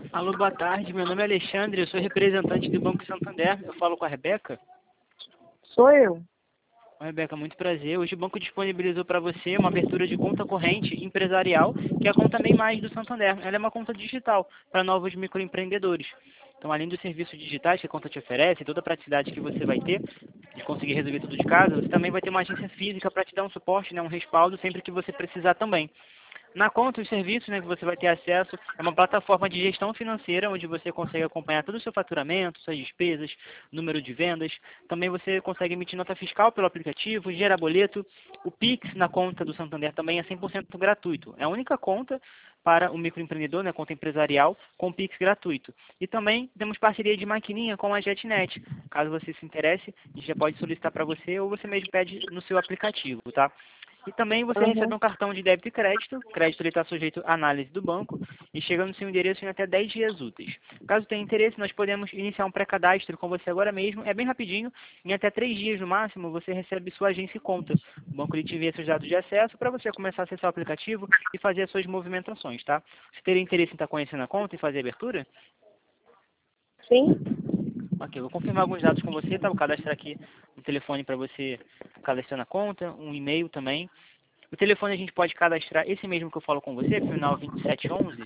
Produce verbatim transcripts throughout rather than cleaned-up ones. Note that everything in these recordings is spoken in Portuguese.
Alô, boa tarde. Meu nome é Alexandre, eu sou representante do Banco Santander. Eu falo com a Rebeca. Sou eu. Oi, Rebeca, muito prazer. Hoje o banco disponibilizou para você uma abertura de conta corrente empresarial, que é a conta MEI Mais do Santander. Ela é uma conta digital para novos microempreendedores. Então, além dos serviços digitais que a conta te oferece, toda a praticidade que você vai ter de conseguir resolver tudo de casa, você também vai ter uma agência física para te dar um suporte, né, um respaldo sempre que você precisar também. Na conta, os serviços, né, que você vai ter acesso é uma plataforma de gestão financeira, onde você consegue acompanhar todo o seu faturamento, suas despesas, número de vendas. Também você consegue emitir nota fiscal pelo aplicativo, gerar boleto. O Pix na conta do Santander também é cem por cento gratuito. É a única conta para o microempreendedor, né, conta empresarial, com Pix gratuito. E também temos parceria de maquininha com a JetNet. Caso você se interesse, a gente já pode solicitar para você ou você mesmo pede no seu aplicativo, tá? E também você recebe Uhum. um cartão de débito e crédito. O crédito está sujeito à análise do banco e chega no seu endereço em até dez dias úteis. Caso tenha interesse, nós podemos iniciar um pré-cadastro com você agora mesmo. É bem rapidinho. Em até três dias no máximo, você recebe sua agência e conta. O banco lhe te envia seus dados de acesso para você começar a acessar o aplicativo e fazer as suas movimentações, tá? Você teria interesse em estar conhecendo a conta e fazer a abertura? Sim? Ok, vou confirmar alguns dados com você, tá? Vou cadastrar aqui um telefone para você cadastrar na conta, um e-mail também. O telefone a gente pode cadastrar esse mesmo que eu falo com você, final vinte e sete onze.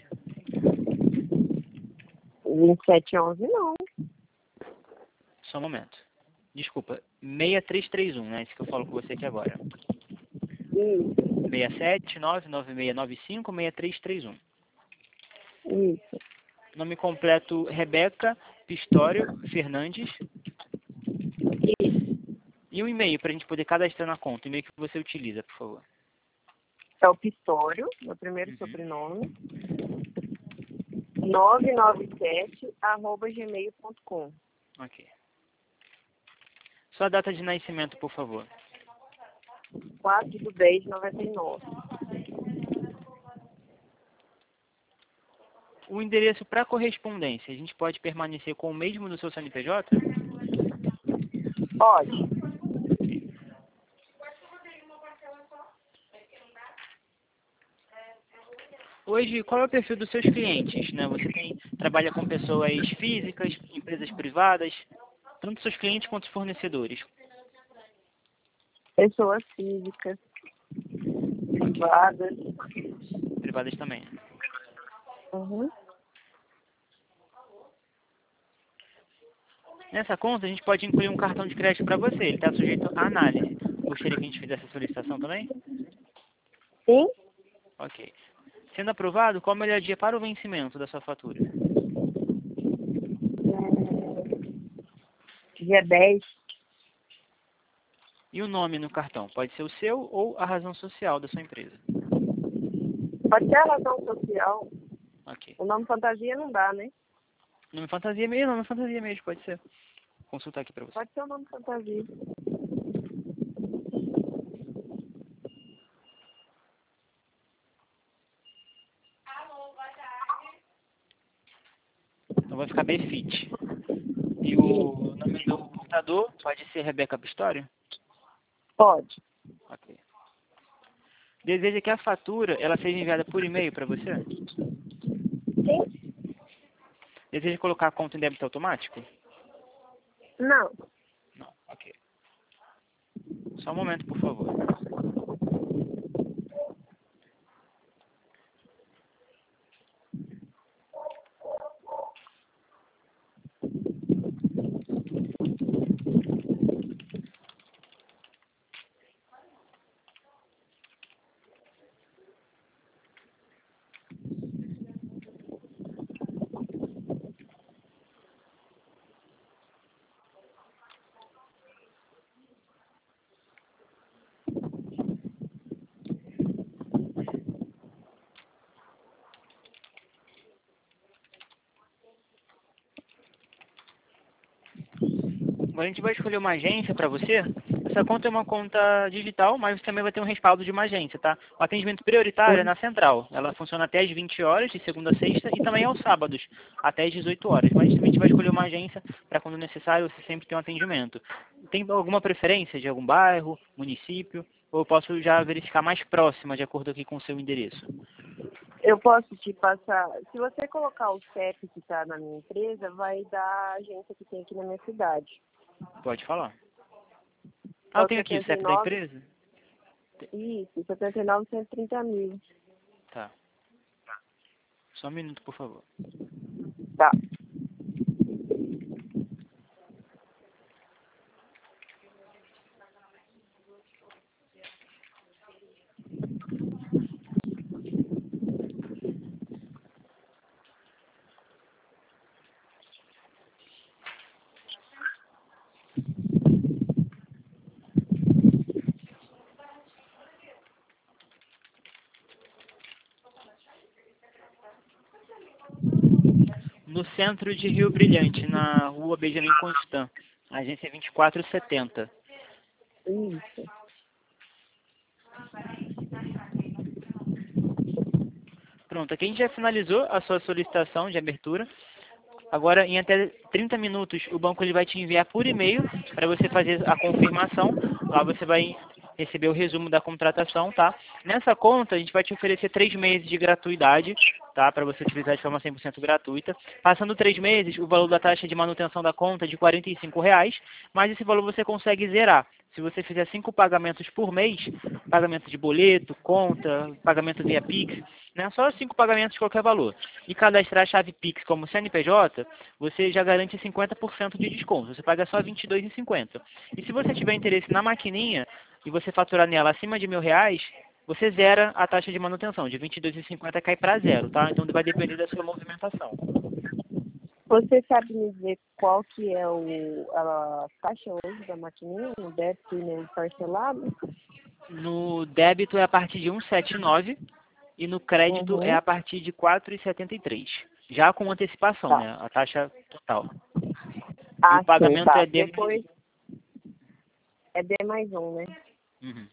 vinte e sete onze não. Só um momento. Desculpa, seis três três um, né? Esse que eu falo com você aqui agora. Isso, seis sete nove nove seis nove cinco seis três três um. isso. Nome completo, Rebeca Pistório Fernandes. E um e-mail para a gente poder cadastrar na conta. O e-mail que você utiliza, por favor. É o Pistório, meu primeiro Uhum. sobrenome. nove nove sete arroba gmail ponto com. Ok. Sua data de nascimento, por favor. quatro de dez de noventa e nove. O endereço para correspondência, a gente pode permanecer com o mesmo no seu C N P J? Pode. Hoje, qual é o perfil dos seus clientes, né? Você tem, trabalha com pessoas físicas, empresas privadas, tanto seus clientes quanto os fornecedores. Pessoas físicas, privadas. Privadas também. Uhum. Nessa conta, a gente pode incluir um cartão de crédito para você. Ele está sujeito à análise. Gostaria que a gente fizesse a solicitação também? Sim? Ok. Sendo aprovado, qual o melhor dia para o vencimento da sua fatura? Dia dez. E o nome no cartão? Pode ser o seu ou a razão social da sua empresa. Pode ser a razão social. Ok. O nome fantasia não dá, né? Nome fantasia mesmo, nome fantasia mesmo, pode ser. Vou consultar aqui para você. Pode ser o nome fantasia. Então vai ficar Befit. E o nome do computador pode ser Rebeca Pistório? Pode. Ok. Deseja que a fatura ela seja enviada por e-mail para você? Sim? Deseja colocar a conta em débito automático? Não. Não, ok. Só um momento, por favor. Agora a gente vai escolher uma agência para você. Essa conta é uma conta digital, mas você também vai ter um respaldo de uma agência, tá? O atendimento prioritário é Uhum. na central. Ela funciona até às vinte horas, de segunda a sexta, e também aos sábados, até às dezoito horas. Mas também a gente vai escolher uma agência para, quando necessário, você sempre ter um atendimento. Tem alguma preferência de algum bairro, município? Ou eu posso já verificar mais próxima, de acordo aqui com o seu endereço? Eu posso te passar. Se você colocar o C E P que está na minha empresa, vai dar a agência que tem aqui na minha cidade. Pode falar. É Ah, eu o tenho aqui o setenta C E e P da nove. empresa? Isso, setenta e nove, cento e trinta mil. Tá. Só um minuto, por favor. Tá. No centro de Rio Brilhante, na rua Benjamin Constant, agência vinte e quatro setenta. Isso. Pronto, aqui a gente já finalizou a sua solicitação de abertura. Agora, em até trinta minutos, o banco ele vai te enviar por e-mail para você fazer a confirmação. Lá você vai receber o resumo da contratação, tá? Nessa conta, a gente vai te oferecer três meses de gratuidade, tá? Para você utilizar de forma cem por cento gratuita. Passando três meses, o valor da taxa de manutenção da conta é de quarenta e cinco reais, mas esse valor você consegue zerar. Se você fizer cinco pagamentos por mês, pagamento de boleto, conta, pagamento via Pix, né? Só cinco pagamentos de qualquer valor. E cadastrar a chave Pix como C N P J, você já garante cinquenta por cento de desconto. Você paga só vinte e dois reais e cinquenta centavos. E se você tiver interesse na maquininha e você faturar nela acima de mil reais, você zera a taxa de manutenção. De vinte e dois reais e cinquenta centavos cai para zero, tá? Então vai depender da sua movimentação. Você sabe me dizer qual que é o, a taxa hoje da maquininha, no débito e no parcelado? No débito é a partir de cento e setenta e nove e no crédito é Uhum. a partir de quatro reais e setenta e três. Já com antecipação, Tá. né? A taxa total. E Ah, o sim, pagamento tá. é D. Depois é D mais um, né? Uhum.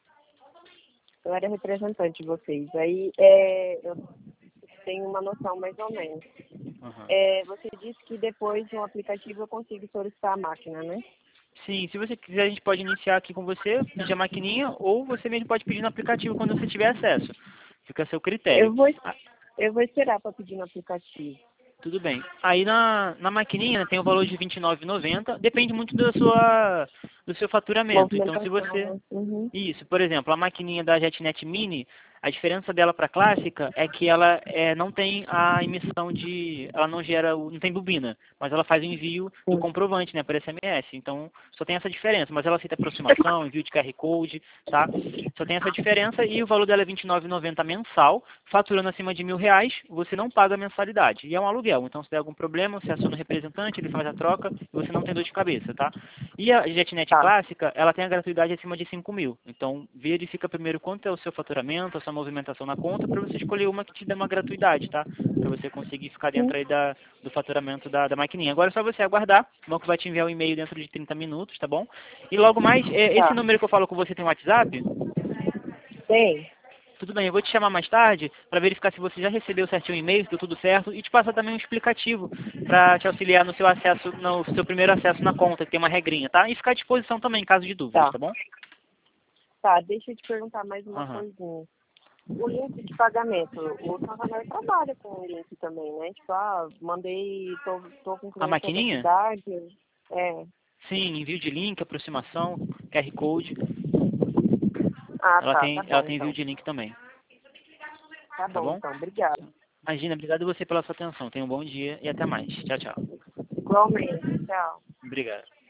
Eu era representante de vocês. Aí é, eu tenho uma noção mais ou menos. Uhum. É, você disse que depois no aplicativo eu consigo solicitar a máquina, né? Sim, se você quiser, a gente pode iniciar aqui com você, pedir a maquininha, ou você mesmo pode pedir no aplicativo quando você tiver acesso. Fica a seu critério. Eu vou, Ah, eu vou esperar para pedir no aplicativo. tudo bem. Aí na, na maquininha tem o valor de vinte e nove reais e noventa centavos, depende muito da sua, do seu faturamento. Então, se você... Movimentação. Uhum. Isso, por exemplo, a maquininha da JetNet Mini, a diferença dela para a clássica é que ela é, não tem a emissão de... Ela não gera, o- não tem bobina, mas ela faz o envio do Sim. comprovante, né, por S M S. Então, só tem essa diferença, mas ela aceita aproximação, envio de Q R Code, tá? Só tem essa diferença e o valor dela é vinte e nove reais e noventa centavos mensal, faturando acima de mil reais, você não paga mensalidade. E é um aluguel, então se der algum problema, você aciona o representante, ele faz a troca e você não tem dor de cabeça, tá? E a JetNet Tá. clássica, ela tem a gratuidade acima de cinco mil. Então, verifica primeiro quanto é o seu faturamento, a sua movimentação na conta, para você escolher uma que te dê uma gratuidade, tá? Para você conseguir ficar dentro Sim. aí da, do faturamento da, da maquininha. Agora é só você aguardar, o banco vai te enviar o e-mail dentro de trinta minutos, tá bom? E logo mais, é, esse Tá. número que eu falo com você tem WhatsApp? Tem. Tudo bem, eu vou te chamar mais tarde para verificar se você já recebeu certinho o e-mail, se deu tudo certo, e te passar também um explicativo para te auxiliar no seu acesso, no seu primeiro acesso na conta, que tem uma regrinha, tá? E ficar à disposição também, em caso de dúvidas, Tá. tá bom? Tá, deixa eu te perguntar mais uma Aham. coisinha. O link de pagamento, o Santander trabalha com o link também, né? Tipo, ah, mandei, tô, tô com A cliente da maquininha? cidade. É. Sim, envio de link, aproximação, Q R Code. Ah, Ela tá, tá tem, ela bom tem envio então. de link também, Tá tá bom bom? então, obrigada. Imagina, obrigado você pela sua atenção. Tenha um bom dia e até mais. Tchau, tchau. Igualmente, tchau. Obrigado.